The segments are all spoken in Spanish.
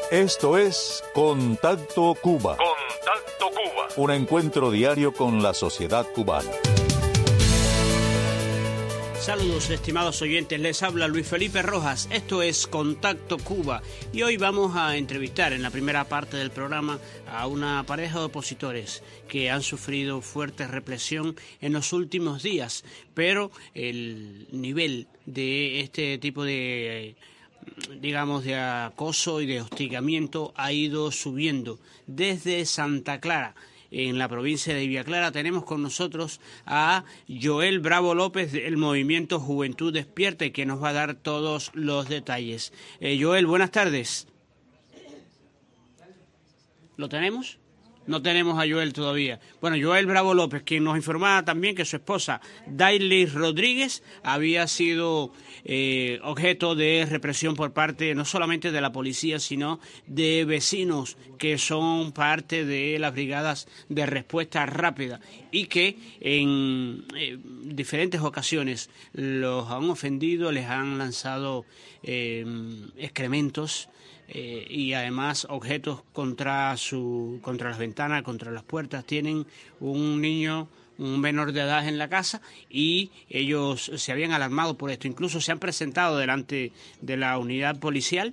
Esto es Contacto Cuba. Contacto Cuba. Un encuentro diario con la sociedad cubana. Saludos, estimados oyentes, les habla Luis Felipe Rojas, esto es Contacto Cuba y hoy vamos a entrevistar en la primera parte del programa a una pareja de opositores que han sufrido fuerte represión en los últimos días, pero el nivel de este tipo de de acoso y de hostigamiento ha ido subiendo desde Santa Clara. En la provincia de Villa Clara tenemos con nosotros a Joel Bravo López del movimiento Juventud Despierta y que nos va a dar todos los detalles. Joel, buenas tardes. ¿Lo tenemos? No tenemos a Joel todavía. Bueno, Joel Bravo López, quien nos informaba también que su esposa, Daily Rodríguez, había sido objeto de represión por parte no solamente de la policía, sino de vecinos que son parte de las brigadas de respuesta rápida y que en diferentes ocasiones los han ofendido, les han lanzado excrementos, y además objetos contra las ventanas, contra las puertas. Tienen un menor de edad en la casa y ellos se habían alarmado por esto. Incluso se han presentado delante de la unidad policial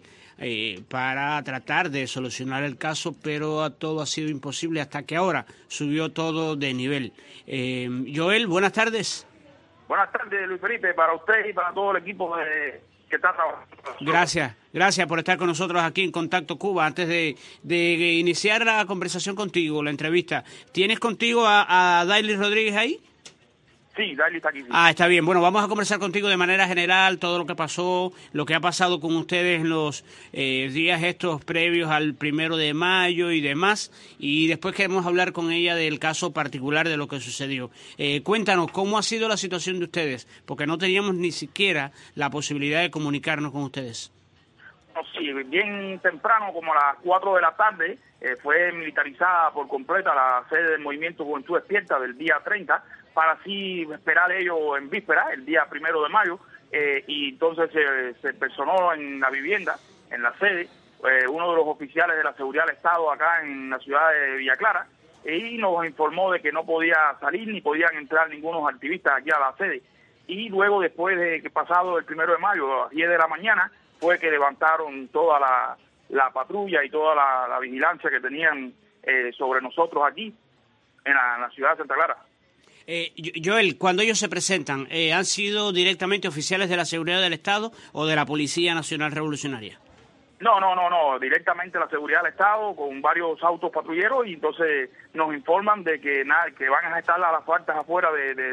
para tratar de solucionar el caso, pero todo ha sido imposible hasta que ahora subió todo de nivel. Joel, buenas tardes. Buenas tardes, Luis Felipe, para usted y para todo el equipo que está trabajando. Gracias por estar con nosotros aquí en Contacto Cuba. Antes de iniciar la conversación contigo, la entrevista, ¿tienes contigo a Daily Rodríguez ahí? Sí, Daily está aquí. Sí. Está bien. Bueno, vamos a conversar contigo de manera general, todo lo que pasó, lo que ha pasado con ustedes en los días estos previos al 1 de mayo y demás, y después queremos hablar con ella del caso particular de lo que sucedió. Cuéntanos, ¿cómo ha sido la situación de ustedes? Porque no teníamos ni siquiera la posibilidad de comunicarnos con ustedes. Sí, bien temprano, como a las 4 de la tarde, fue militarizada por completa la sede del Movimiento Juventud Despierta del día 30, para así esperar ellos en víspera, el día 1 de mayo, y entonces se personó en la vivienda, en la sede, uno de los oficiales de la seguridad del Estado acá en la ciudad de Villa Clara, y nos informó de que no podía salir ni podían entrar ningunos activistas aquí a la sede. Y luego, después de que pasado el 1 de mayo, a las 10 de la mañana, fue que levantaron toda la patrulla y toda la vigilancia que tenían sobre nosotros aquí en la ciudad de Santa Clara. Joel, cuando ellos se presentan, ¿han sido directamente oficiales de la seguridad del Estado o de la Policía Nacional Revolucionaria? No, directamente la seguridad del Estado con varios autos patrulleros, y entonces nos informan de que van a estar a las puertas afuera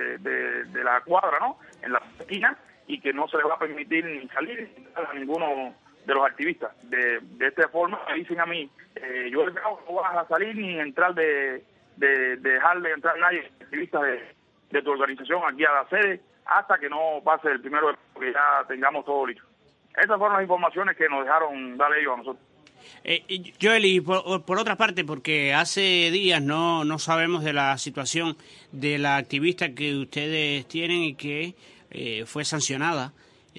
de la cuadra, ¿no? En la esquina, y que no se les va a permitir ni salir a ninguno de los activistas. De esta forma me dicen a mí, yo no vas a salir ni entrar de dejarle entrar nadie, activistas de tu organización aquí a la sede, hasta que no pase el 1 de mayo, que ya tengamos todo listo. Esas fueron las informaciones que nos dejaron dar ellos a nosotros. Joel, y por otra parte, porque hace días no sabemos de la situación de la activista que ustedes tienen y que fue sancionada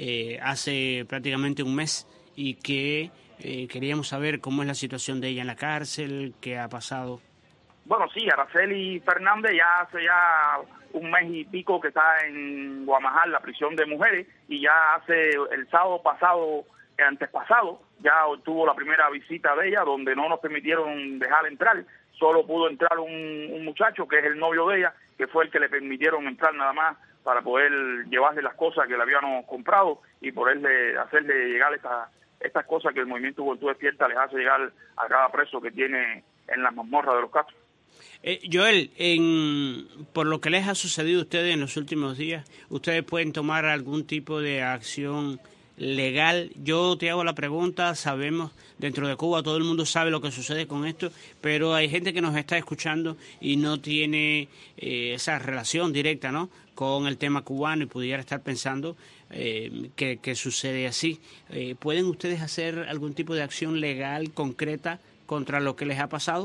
hace prácticamente un mes, y que queríamos saber cómo es la situación de ella en la cárcel, qué ha pasado. Bueno, sí, Araceli Fernández ya hace un mes y pico que está en Guamajal, la prisión de mujeres, y ya hace el sábado pasado, antes pasado, ya tuvo la primera visita de ella, donde no nos permitieron dejar entrar. Solo pudo entrar un muchacho que es el novio de ella, que fue el que le permitieron entrar nada más para poder llevarle las cosas que le habíamos comprado y poderle hacerle llegar estas cosas que el Movimiento Juventud Despierta les hace llegar a cada preso que tiene en las mazmorras de los castros. Joel, por lo que les ha sucedido a ustedes en los últimos días, ¿ustedes pueden tomar algún tipo de acción legal? Yo te hago la pregunta, sabemos, dentro de Cuba todo el mundo sabe lo que sucede con esto, pero hay gente que nos está escuchando y no tiene esa relación directa, ¿no?, con el tema cubano, y pudiera estar pensando que sucede así. ¿Pueden ustedes hacer algún tipo de acción legal concreta contra lo que les ha pasado?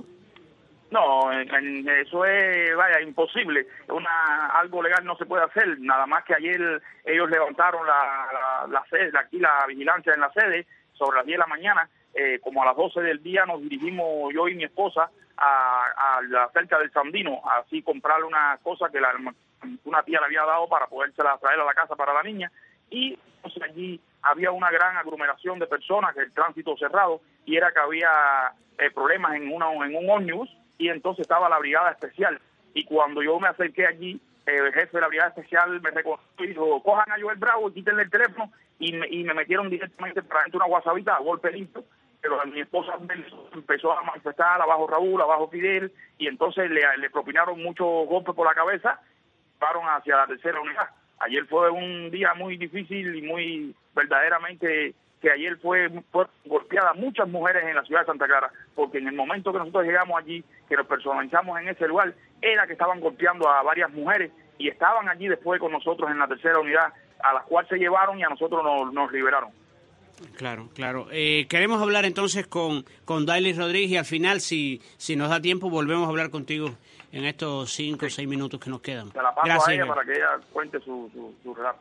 No, eso es, imposible. Algo legal no se puede hacer, nada más que ayer ellos levantaron la sede, aquí la vigilancia en la sede, sobre las 10 de la mañana, como a las 12 del día nos dirigimos yo y mi esposa a la cerca del Sandino, así comprarle una cosa que una tía le había dado para podérsela traer a la casa para la niña, y entonces allí había una gran aglomeración de personas, que el tránsito cerrado, y era que había problemas en un ómnibus, y entonces estaba la brigada especial, y cuando yo me acerqué allí, el jefe de la brigada especial me reconoció y dijo, cojan a Joel Bravo y quítenle el teléfono, y me metieron directamente para dentro de una guasabita a golpe limpio. Pero mi esposa empezó a manifestar abajo Raúl, abajo Fidel, y entonces le propinaron muchos golpes por la cabeza, fueron hacia la tercera unidad. Ayer fue un día muy difícil y muy verdaderamente que ayer fue golpeada muchas mujeres en la ciudad de Santa Clara, porque en el momento que nosotros llegamos allí, que nos personalizamos en ese lugar, era que estaban golpeando a varias mujeres y estaban allí después con nosotros en la tercera unidad, a las cuales se llevaron y a nosotros nos liberaron. Claro, claro. Queremos hablar entonces con Daily Rodríguez y al final, si nos da tiempo, volvemos a hablar contigo en estos 5 o 6 minutos que nos quedan. Se la paso Gracias, a ella para que ella cuente su relato.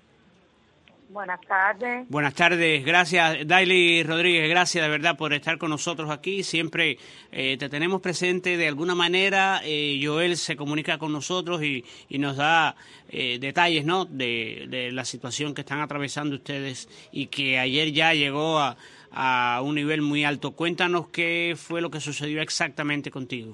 Buenas tardes. Buenas tardes, gracias Daily Rodríguez, gracias de verdad por estar con nosotros aquí, siempre te tenemos presente de alguna manera. Joel se comunica con nosotros y nos da detalles, ¿no?, de la situación que están atravesando ustedes y que ayer ya llegó a un nivel muy alto. Cuéntanos qué fue lo que sucedió exactamente contigo.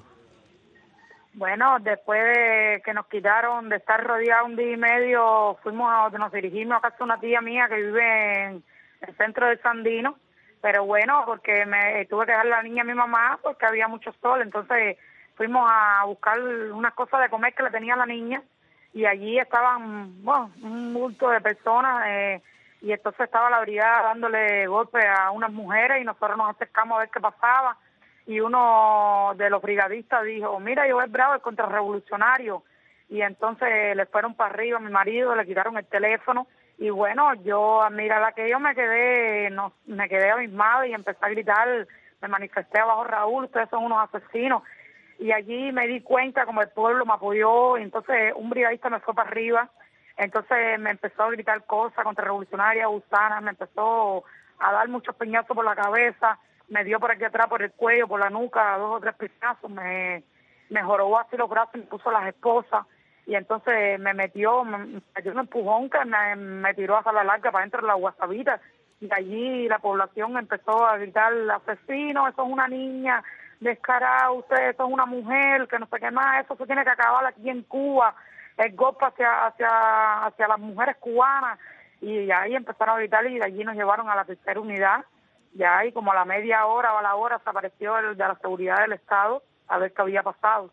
Bueno, después de que nos quitaron de estar rodeados un día y medio, nos dirigimos a casa de una tía mía que vive en el centro de Sandino, pero bueno, porque me tuve que dejar la niña a mi mamá porque había mucho sol, entonces fuimos a buscar unas cosas de comer que le tenía a la niña y allí estaban, bueno, un multo de personas y entonces estaba la brigada dándole golpes a unas mujeres y nosotros nos acercamos a ver qué pasaba. Y uno de los brigadistas dijo, mira, Joel Bravo es contrarrevolucionario, y entonces le fueron para arriba a mi marido, le quitaron el teléfono, y bueno, mira, me quedé abismada y empecé a gritar, me manifesté abajo Raúl, ustedes son unos asesinos, y allí me di cuenta como el pueblo me apoyó, y entonces un brigadista me fue para arriba, entonces me empezó a gritar cosas contrarrevolucionarias, gusanas, me empezó a dar muchos peñazos por la cabeza, me dio por aquí atrás, por el cuello, por la nuca, 2 o 3 piñazos, me jorobó así los brazos y me puso las esposas, y entonces me dio un empujón que me tiró hasta la larga para dentro de la guasabita, y allí la población empezó a gritar, asesino, eso es una niña, descarado, usted, eso es una mujer, que no sé qué más, eso se tiene que acabar aquí en Cuba, el golpe hacia las mujeres cubanas, y ahí empezaron a gritar y de allí nos llevaron a la tercera unidad. Ya ahí como a la media hora o a la hora se apareció el de la seguridad del Estado a ver qué había pasado.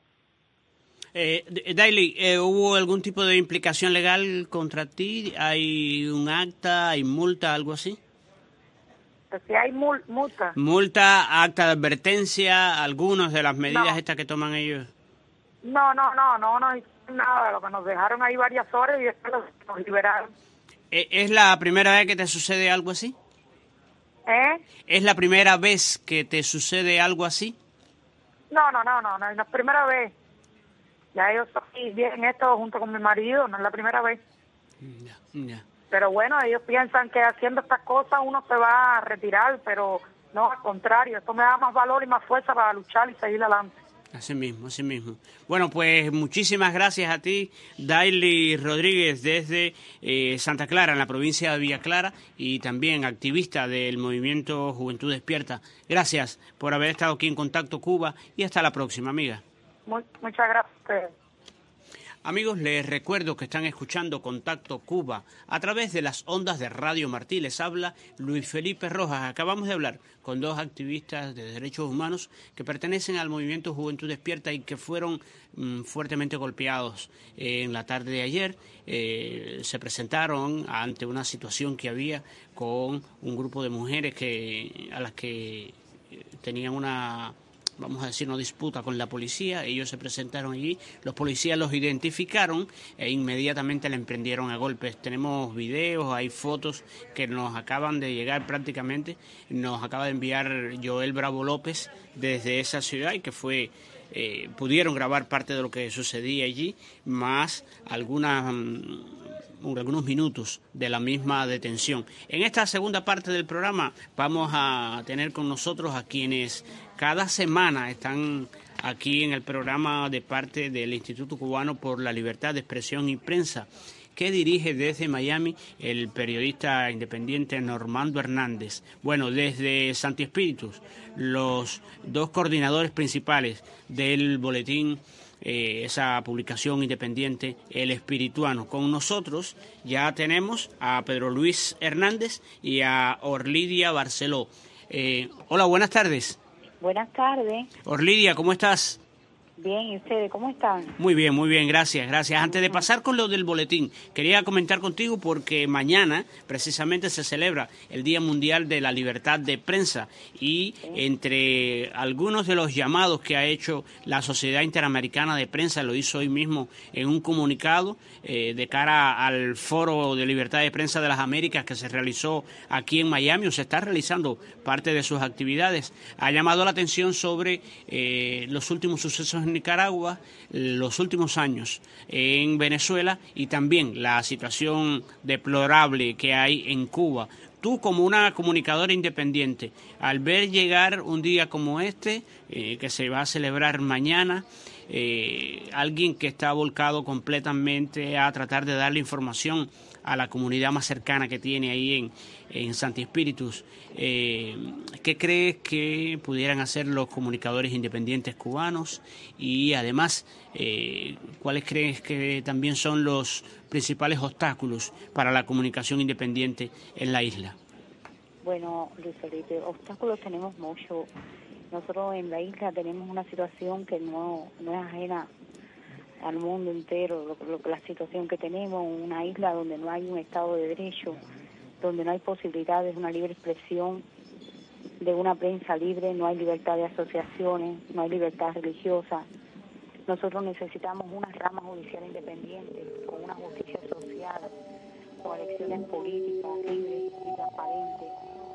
Daily, ¿hubo algún tipo de implicación legal contra ti? ¿Hay un acta, hay multa, algo así? Pues sí hay multa. ¿Multa, acta de advertencia, algunas de las medidas estas que toman ellos? No hicieron nada, lo que nos dejaron ahí varias horas y después nos liberaron. ¿Es la primera vez que te sucede algo así? ¿Es la primera vez que te sucede algo así? No es primera vez. Ya yo estoy bien en esto junto con mi marido, no es la primera vez. Ya. Pero bueno, ellos piensan que haciendo estas cosas uno se va a retirar, pero no, al contrario, esto me da más valor y más fuerza para luchar y seguir adelante. Así mismo. Bueno, pues muchísimas gracias a ti, Daily Rodríguez, desde Santa Clara, en la provincia de Villa Clara, y también activista del movimiento Juventud Despierta. Gracias por haber estado aquí en Contacto Cuba y hasta la próxima, amiga. Muchas gracias. Amigos, les recuerdo que están escuchando Contacto Cuba a través de las ondas de Radio Martí. Les habla Luis Felipe Rojas. Acabamos de hablar con 2 activistas de derechos humanos que pertenecen al movimiento Juventud Despierta y que fueron fuertemente golpeados en la tarde de ayer. Se presentaron ante una situación que había con un grupo de mujeres a las que tenían una, vamos a decir, no disputa con la policía. Ellos se presentaron allí, los policías los identificaron e inmediatamente le emprendieron a golpes. Tenemos videos, hay fotos que nos acaban de llegar prácticamente, nos acaba de enviar Joel Bravo López desde esa ciudad y que pudieron grabar parte de lo que sucedía allí, más algunas algunos minutos de la misma detención. En esta segunda parte del programa vamos a tener con nosotros a quienes cada semana están aquí en el programa de parte del Instituto Cubano por la Libertad de Expresión y Prensa, que dirige desde Miami el periodista independiente Normando Hernández. Bueno, desde Santi Espíritus, los dos coordinadores principales del boletín, esa publicación independiente, El Espirituano. Con nosotros ya tenemos a Pedro Luis Hernández y a Orlidia Barceló. Hola, buenas tardes. Buenas tardes. Orlidia, ¿cómo estás? Bien, ¿y ustedes cómo están? Muy bien, gracias. Antes de pasar con lo del boletín, quería comentar contigo porque mañana precisamente se celebra el Día Mundial de la Libertad de Prensa y entre algunos de los llamados que ha hecho la Sociedad Interamericana de Prensa, lo hizo hoy mismo en un comunicado de cara al Foro de Libertad de Prensa de las Américas que se realizó aquí en Miami, o se está realizando parte de sus actividades, ha llamado la atención sobre los últimos sucesos en Nicaragua, los últimos años en Venezuela y también la situación deplorable que hay en Cuba. Tú, como una comunicadora independiente, al ver llegar un día como este, que se va a celebrar mañana, alguien que está volcado completamente a tratar de darle información a la comunidad más cercana que tiene ahí en Santi Espíritus, ¿qué crees que pudieran hacer los comunicadores independientes cubanos? Y además, ¿cuáles crees que también son los principales obstáculos para la comunicación independiente en la isla? Bueno, Luis Felipe, obstáculos tenemos mucho. Nosotros en la isla tenemos una situación que no es ajena al mundo entero, la situación que tenemos, una isla donde no hay un Estado de Derecho, donde no hay posibilidades de una libre expresión, de una prensa libre, no hay libertad de asociaciones, no hay libertad religiosa. Nosotros necesitamos una rama judicial independiente, con una justicia social, con elecciones políticas libres y transparentes.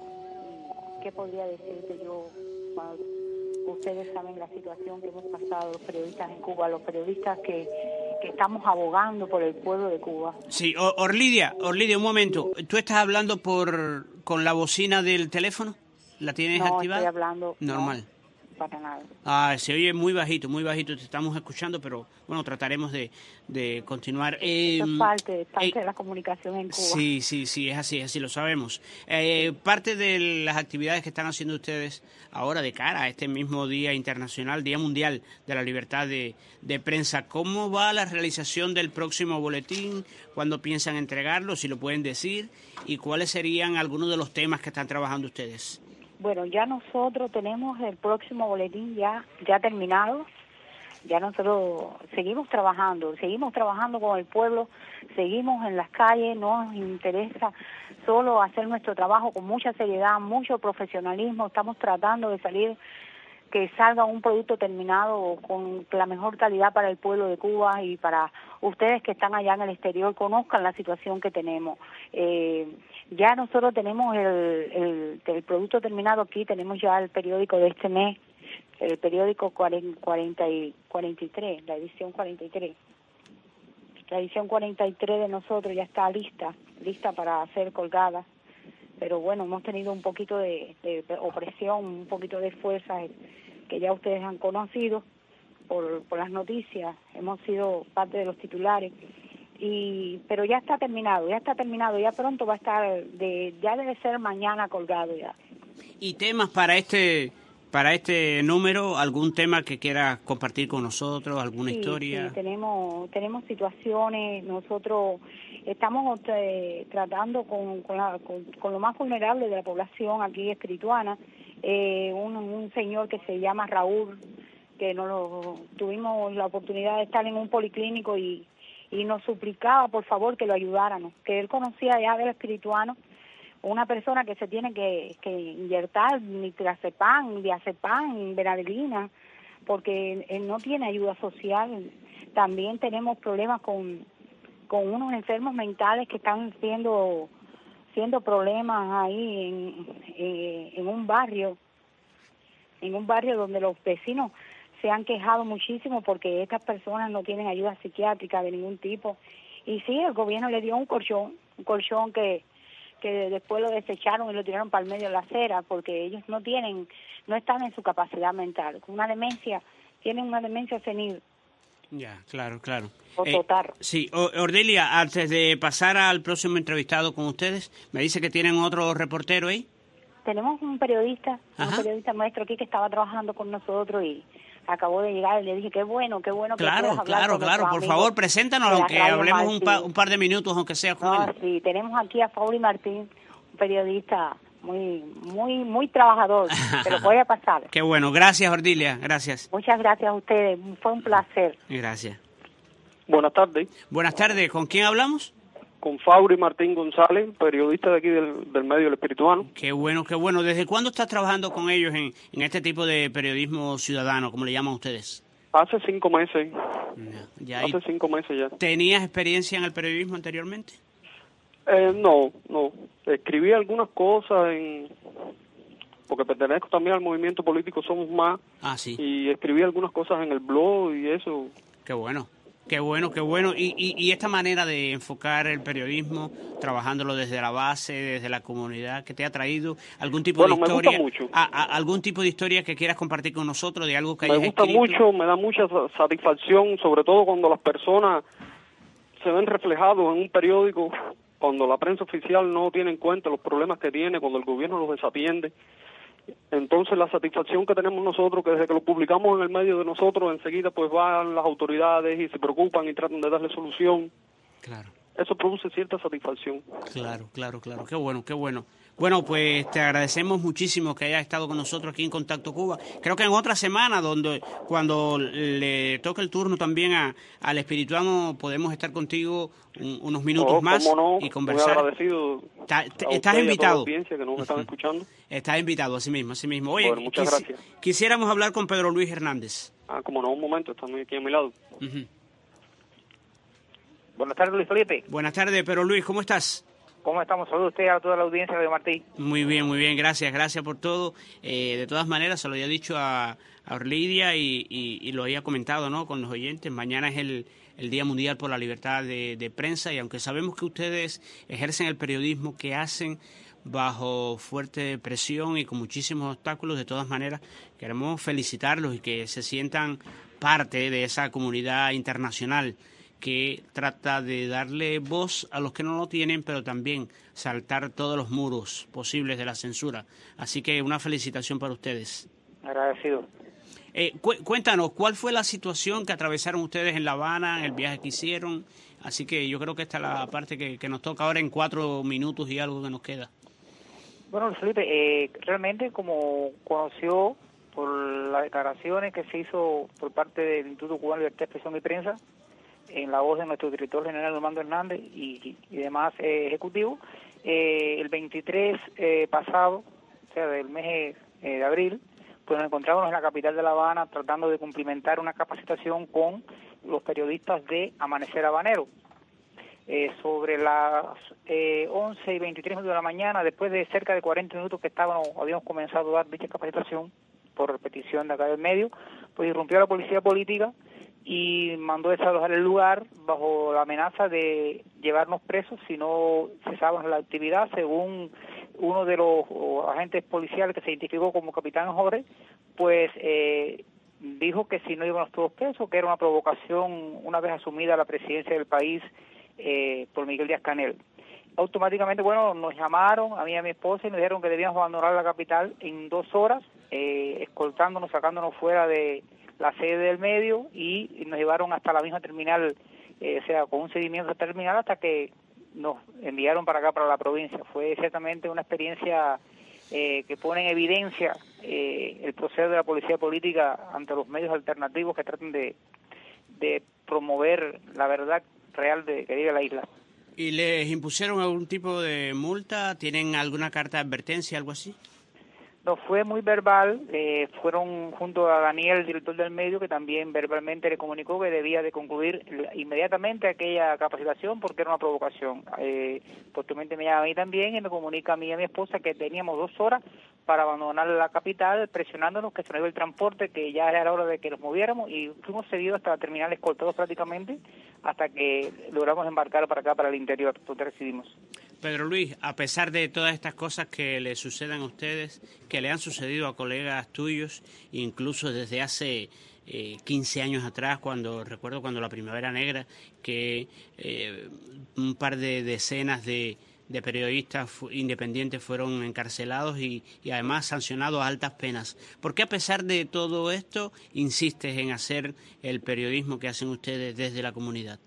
¿Y qué podría decirte yo? Ustedes saben la situación que hemos pasado los periodistas en Cuba, los periodistas que estamos abogando por el pueblo de Cuba. Sí, Orlidia, un momento. ¿Tú estás hablando con la bocina del teléfono? ¿La tienes activada? No, estoy hablando normal. No, para nada. Se oye muy bajito, te estamos escuchando, pero bueno, trataremos de continuar. Eso es parte de la comunicación en Cuba. Sí, es así, lo sabemos. Parte de las actividades que están haciendo ustedes ahora de cara a este mismo Día Internacional, Día Mundial de la Libertad de Prensa, ¿cómo va la realización del próximo boletín? ¿Cuándo piensan entregarlo? Si lo pueden decir. ¿Y cuáles serían algunos de los temas que están trabajando ustedes? Bueno, ya nosotros tenemos el próximo boletín ya terminado. Ya nosotros seguimos trabajando con el pueblo, seguimos en las calles, nos interesa solo hacer nuestro trabajo con mucha seriedad, mucho profesionalismo. Estamos tratando de que salga un producto terminado con la mejor calidad para el pueblo de Cuba y para ustedes que están allá en el exterior, conozcan la situación que tenemos. Ya nosotros tenemos el producto terminado aquí, tenemos ya el periódico de este mes, el periódico 43, la edición 43. La edición 43 de nosotros ya está lista para ser colgada, pero bueno, hemos tenido un poquito de opresión, un poquito de fuerza que ya ustedes han conocido por las noticias, hemos sido parte de los titulares. Pero ya está terminado, ya pronto va a estar, ya debe ser mañana colgado ya. ¿Y temas para este número? ¿Algún tema que quiera compartir con nosotros? ¿Alguna historia? Sí, tenemos situaciones. Nosotros estamos tratando con lo más vulnerable de la población aquí espirituana. Un señor que se llama Raúl, que tuvimos la oportunidad de estar en un policlínico y nos suplicaba por favor que lo ayudáramos, que él conocía ya del espirituano, una persona que se tiene que inyectar nitrazepam, diazepam, benadryl, porque él no tiene ayuda social. También tenemos problemas con unos enfermos mentales que están siendo problemas ahí en un barrio donde los vecinos se han quejado muchísimo porque estas personas no tienen ayuda psiquiátrica de ningún tipo Y sí, el gobierno le dio un colchón que después lo desecharon y lo tiraron para el medio de la acera, porque ellos no están en su capacidad mental. Tienen una demencia senil. Ya, claro. O total. Sí, Ordelia, antes de pasar al próximo entrevistado con ustedes, me dice que tienen otro reportero ahí. Tenemos un periodista nuestro aquí que estaba trabajando con nosotros y acabó de llegar y le dije, qué bueno que puedas hablar con Claro, por favor, preséntanos, aunque hablemos un par de minutos, aunque sea con él. Sí, tenemos aquí a Faury Martín, un periodista muy trabajador, te lo voy a pasar. Qué bueno, gracias Ordelia, gracias. Muchas gracias a ustedes, fue un placer. Gracias. Buenas tardes. Buenas tardes, ¿con quién hablamos? Con Faury Martín González, periodista de aquí del medio del Espirituano. Qué bueno. ¿Desde cuándo estás trabajando con ellos en este tipo de periodismo ciudadano, como le llaman ustedes? Hace 5 meses. Hace 5 meses ya. ¿Tenías experiencia en el periodismo anteriormente? No. Escribí algunas cosas porque pertenezco también al movimiento político Somos Más. Sí. Y escribí algunas cosas en el blog y eso. Qué bueno. Y esta manera de enfocar el periodismo, trabajándolo desde la base, desde la comunidad, ¿qué te ha traído? ¿Algún tipo de historia? Me gusta mucho. ¿Algún tipo de historia que quieras compartir con nosotros, de algo que hayas escrito? Me gusta mucho, me da mucha satisfacción, sobre todo cuando las personas se ven reflejados en un periódico, cuando la prensa oficial no tiene en cuenta los problemas que tiene, cuando el gobierno los desatiende. Entonces la satisfacción que tenemos nosotros, que desde que lo publicamos en el medio de nosotros, enseguida pues van las autoridades y se preocupan y tratan de darle solución. Claro. Eso produce cierta satisfacción. Claro. Qué bueno. Bueno, pues te agradecemos muchísimo que hayas estado con nosotros aquí en Contacto Cuba. Creo que en otra semana, cuando le toque el turno también al espirituano, podemos estar contigo unos minutos más y conversar. Muy agradecido. Estás invitado. Que nos están escuchando. Estás invitado, así mismo. Oye, bueno, muchas gracias. Quisiéramos hablar con Pedro Luis Hernández. Como no, un momento, está aquí a mi lado. Buenas tardes, Luis Felipe. Buenas tardes, Pedro Luis, ¿cómo estás? ¿Cómo estamos? Saludos a usted y a toda la audiencia de Martí. Muy bien, gracias por todo. De todas maneras, se lo había dicho a Orlidia y lo había comentado, ¿no?, con los oyentes. Mañana es el Día Mundial por la Libertad de Prensa, y aunque sabemos que ustedes ejercen el periodismo que hacen bajo fuerte presión y con muchísimos obstáculos, de todas maneras queremos felicitarlos y que se sientan parte de esa comunidad internacional que trata de darle voz a los que no lo tienen, pero también saltar todos los muros posibles de la censura. Así que una felicitación para ustedes. Agradecido. Cuéntanos, ¿cuál fue la situación que atravesaron ustedes en La Habana, en el viaje que hicieron? Así que yo creo que esta es la parte que nos toca ahora en 4 minutos y algo que nos queda. Bueno, Felipe, realmente como conoció por las declaraciones que se hizo por parte del Instituto Cubano de Libertad de Expresión y Prensa, en la voz de nuestro director general Normando Hernández y demás ejecutivos, el 23 pasado, o sea, del mes de abril, pues nos encontramos en la capital de La Habana tratando de cumplimentar una capacitación con los periodistas de Amanecer Habanero. Sobre las 11 y 23 minutos de la mañana, después de cerca de 40 minutos que habíamos comenzado a dar dicha capacitación por petición de acá del medio, pues irrumpió la policía política y mandó desalojar el lugar bajo la amenaza de llevarnos presos si no cesábamos la actividad, según uno de los agentes policiales que se identificó como Capitán Jorge, pues dijo que si no íbamos todos presos, que era una provocación una vez asumida la presidencia del país por Miguel Díaz-Canel. Automáticamente, nos llamaron a mí y a mi esposa y nos dijeron que debíamos abandonar la capital en 2 horas, escoltándonos, sacándonos fuera de la sede del medio y nos llevaron hasta la misma terminal, o sea, con un seguimiento terminal hasta que nos enviaron para acá, para la provincia. Fue ciertamente una experiencia que pone en evidencia el proceder de la policía política ante los medios alternativos que tratan de promover la verdad real que vive la isla. ¿Y les impusieron algún tipo de multa? ¿Tienen alguna carta de advertencia, algo así? No, fue muy verbal. Fueron junto a Daniel, el director del medio, que también verbalmente le comunicó que debía de concluir inmediatamente aquella capacitación porque era una provocación. Posteriormente me llama a mí también y me comunica a mí y a mi esposa que teníamos 2 horas para abandonar la capital, presionándonos que se nos iba el transporte, que ya era la hora de que nos moviéramos, y fuimos seguidos hasta la terminal escoltados prácticamente, hasta que logramos embarcar para acá, para el interior, donde residimos. Pedro Luis, a pesar de todas estas cosas que le sucedan a ustedes, que le han sucedido a colegas tuyos, incluso desde hace 15 años atrás, recuerdo cuando la Primavera Negra, que un par de decenas de periodistas independientes fueron encarcelados y además sancionados a altas penas. ¿Por qué a pesar de todo esto insistes en hacer el periodismo que hacen ustedes desde la comunidad?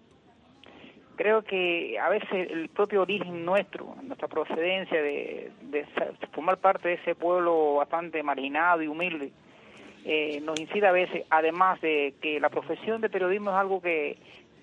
Creo que a veces el propio origen nuestro, nuestra procedencia de formar parte de ese pueblo bastante marginado y humilde, nos incide a veces, además de que la profesión de periodismo es algo que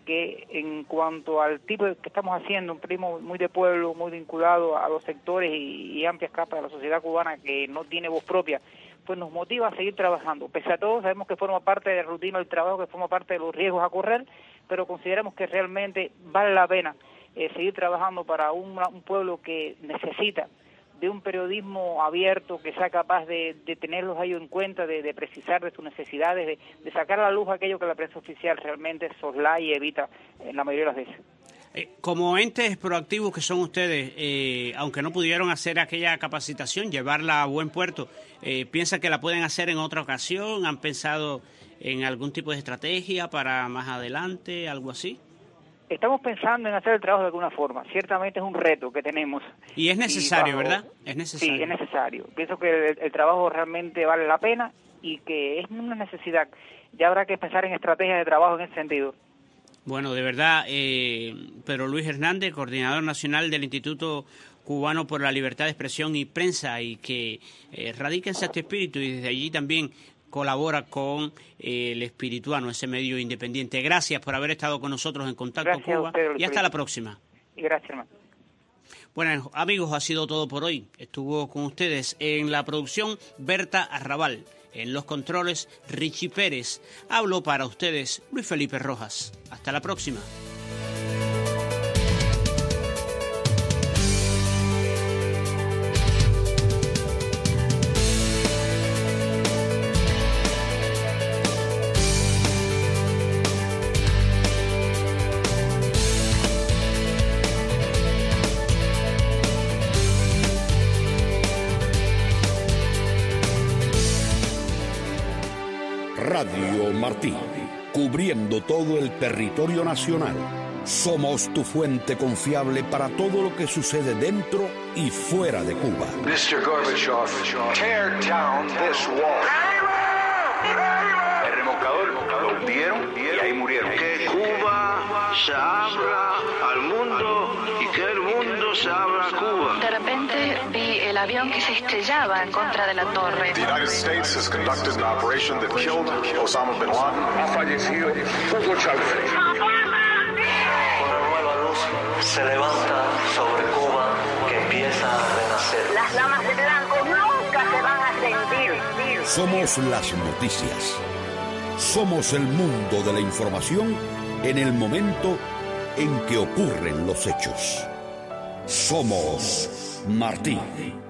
en cuanto al tipo que estamos haciendo, un periodismo muy de pueblo, muy vinculado a los sectores y amplias capas de la sociedad cubana que no tiene voz propia, pues nos motiva a seguir trabajando. Pese a todo, sabemos que forma parte de la rutina del trabajo, que forma parte de los riesgos a correr, pero consideramos que realmente vale la pena seguir trabajando para un pueblo que necesita de un periodismo abierto, que sea capaz de tenerlos a ellos en cuenta, de precisar de sus necesidades, de sacar a la luz aquello que la prensa oficial realmente soslaya y evita en la mayoría de las veces. Como entes proactivos que son ustedes, aunque no pudieron hacer aquella capacitación, llevarla a buen puerto, ¿piensan que la pueden hacer en otra ocasión? ¿Han pensado en algún tipo de estrategia para más adelante, algo así? Estamos pensando en hacer el trabajo de alguna forma. Ciertamente es un reto que tenemos. Y es necesario, ¿verdad? Es necesario. Sí, es necesario. Pienso que el trabajo realmente vale la pena y que es una necesidad. Ya habrá que pensar en estrategias de trabajo en ese sentido. Bueno, de verdad, Pedro Luis Hernández, coordinador nacional del Instituto Cubano por la Libertad de Expresión y Prensa, y que radica en este espíritu y desde allí también colabora con el Espirituano, ese medio independiente. Gracias por haber estado con nosotros en Contacto Cuba y hasta la próxima. Y gracias, hermano. Bueno, amigos, ha sido todo por hoy. Estuvo con ustedes en la producción Berta Arrabal, en los controles Richie Pérez. Hablo para ustedes Luis Felipe Rojas. Hasta la próxima. Radio Martí, cubriendo todo el territorio nacional. Somos tu fuente confiable para todo lo que sucede dentro y fuera de Cuba. Mr. Gorbachev, tear down this wall. El remolcador lo hundieron y ahí murieron. Que Cuba se abra al mundo y que el mundo se abra a Cuba. De repente vi el avión que se estrellaba en contra de la torre. The United States has conducted an operation that killed Osama bin Laden. Ha fallecido Hugo Chávez. Una nueva luz se levanta sobre Cuba que empieza a renacer. Las damas de blanco nunca se van a rendir. Somos las noticias. Somos el mundo de la información en el momento en que ocurren los hechos. Somos Martí.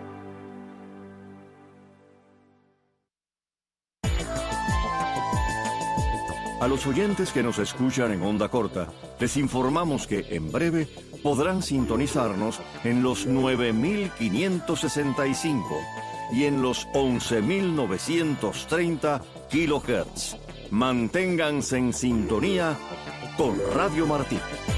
A los oyentes que nos escuchan en onda corta, les informamos que en breve podrán sintonizarnos en los 9.565 y en los 11.930 kHz. Manténganse en sintonía con Radio Martí.